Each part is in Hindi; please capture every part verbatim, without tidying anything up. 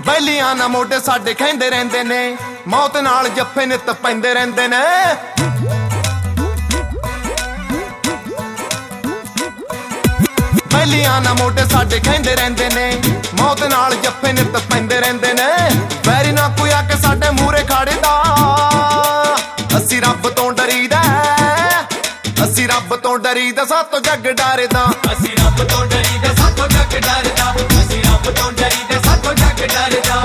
बैलियां ना मोटे साडे खैंदे रहिंदे ने, मौत नाल जफ्फे नित पैंदे रहिंदे ने। बैलियां ना मोटे साडे खैंदे रहिंदे ने, मौत नाल जफ्फे नित पैंदे रहिंदे ने। वैरी ना कोई आके साडे मूहरे खड़दा, असी रब तो डरीदा, असी रब तो डरीदा, सातों जग डरदा। असी रब तो डरीदा, सातों जग डरदा, असी रब तो डरीदा, सातों जग डरदा।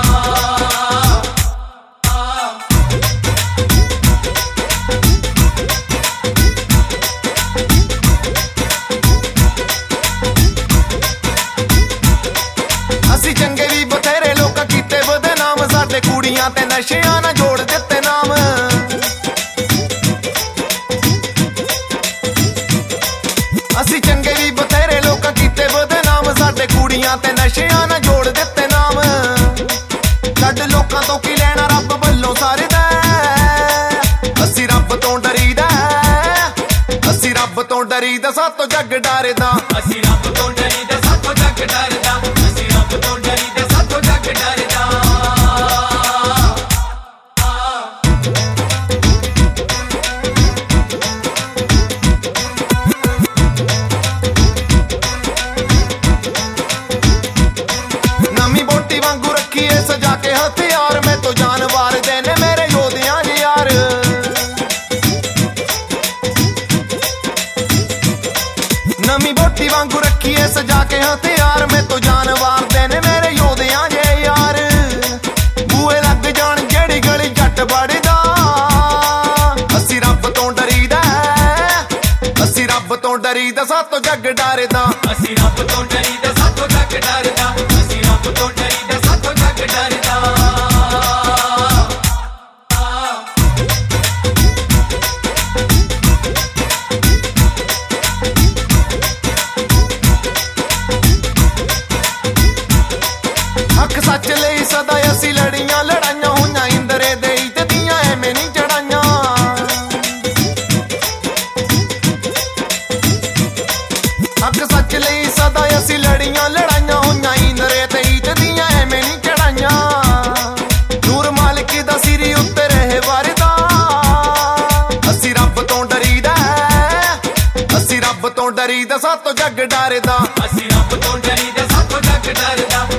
असी चंगे भी बथेरे लोग कीते बदनाम, साडे कुड़ियां ते नशियां ना जोड़ दित्ते नाम। असी चंगे भी बथेरे लोग कीते बदनाम, साडे कुड़ियां ते नशियां ना जोड़ दित्ते नाम। छड्ड लोकां तो की लैना, रब वल्लों सारे दा, असी रब तो डरीदा, असी रब तो डरीदा, सातों जग डरदा। असी रब तो डरीदा, सातों जग डरदा, असी रब तो डरीदा, सातों जग डरदा। नमी बोटी वांगू रखिए सजा के हथियार, मैं तो जानवर देने मेरे योधियां जी यार। नमी बोटी वांगू रखिए सजा के हथियार, मैं तो जानवर देने मेरे योधियां जे यार। बूए लग जान जेड़ी गली जट बड़दा, असी रब तो डरीदा, असी रब तो डरीदा, सातों जग डरदा। असी रब तो डरीदा, सातों जग डरदा, असी रब तो डरीदा, सातों जग डरदा। हक सच लई सदा असी लड़ियां, लड़ाइयां होइयां इंदरे दे ते दियां एवें नहीं चढ़ाइयां। हक सच लई सदा असी लड़ियां, लड़ाइयां होइयां इंदरे ते दियां एवें नहीं चढ़ाइयां। नूर मालिक दा सिरी उत्ते रहे वरदा, असी रब तो डरीदा, असी रब तो डरीदा, सातों जग डरदा। असी रब तो डरीदा, सातों जग डरदा।